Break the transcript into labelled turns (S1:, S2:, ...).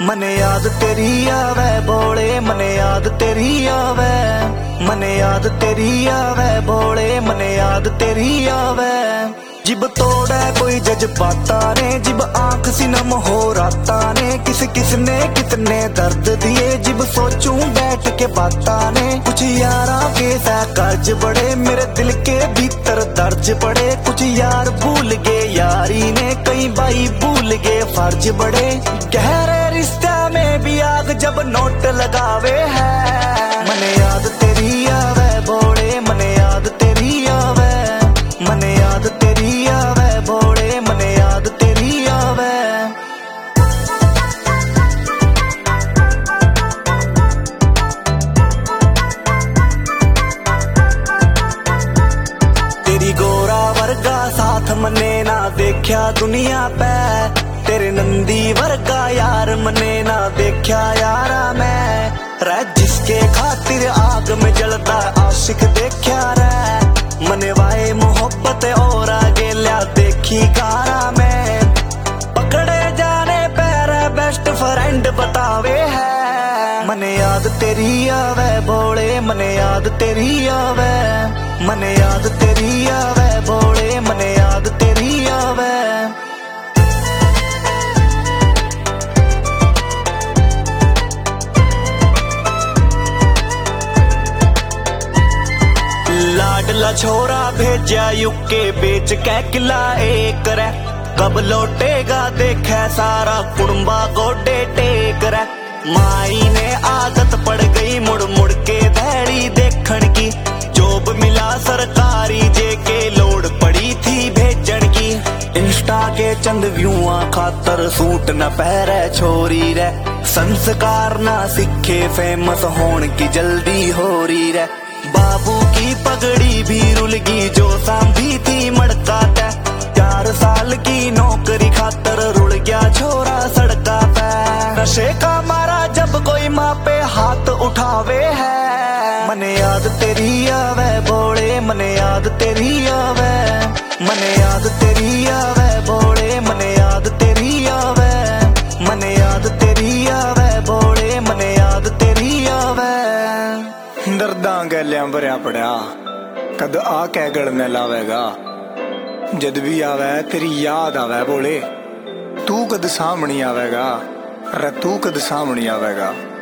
S1: मने याद तेरी आवे भोले, मने याद तेरी आवे, मने याद तेरी आवे भोले, मने याद तेरी आवे। जिब तोड़े कोई जज्बाता ने, जिब आंख सिनम हो राता ने, किसने कितने दर्द दिए, जिब सोचूं बैठ के बाता ने। कुछ यारा के सा कर्ज बड़े, मेरे दिल के भीतर दर्ज पड़े। कुछ यार भूल गए यारी ने, कई बाई भूल गए फर्ज बड़े। गहरे रिश्ते में भी आग जब नोट लगावे है। मने याद तेरी आवे भोले, मने याद तेरी आवे, मने याद तेरी आवे भोले, मने याद तेरी आवे। तेरी गोरा वर्गा साथ मने ना देखा दुनिया पे, तेरे नंदी वर्गा यार मने ना देखा यारा मैं। रह जिसके खातिर आग में जलता आशिक देखा रे, मने वाए मोहब्बत और आगे लिया देखी कारा में। पकड़े जाने पैर बेस्ट फ्रेंड बतावे है। मने याद तेरी आवे भोले, मने याद तेरी आवे, मने याद तेरी आवे भोले, मने याद तेरी आवे। लाडला छोरा भेजा यूके बेच के किला एक रे, कब लौटेगा देखे सारा कुड़बा गोडे टेक रे। माई ने आदत पड़ गई मुड़ मुड़ के धैड़ी देखण की, जॉब मिला सरकारी जेके लोड पड़ी थी भेजन की। इंस्टा के चंद व्यूआ खातर सूट न पहरे छोरी रे, संस्कार ना सीखे फेमस होने की जल्दी हो रही रे। बाबू की पगड़ी भी रुलगी जो सांभी थी मड़का तै, 4 साल की नौकरी खातर रुल गया छोरा सड़का पे। नशे का मारा जब कोई माँ पे हाथ उठावे है। मने याद तेरी आवे भोले, मने याद तेरी आवे, मने याद तेरी आवे भोले, मने याद तेरी आवे, मने याद तेरी आवे भोले, मने याद तेरी आवे।
S2: दर्दां गैलियां भरिया पड़िया कद आ कै गलने लावेगा, जद भी आवे तेरी याद आवे भोले। तू कद सामने आवेगा, रे तू कद सामने आवेगा।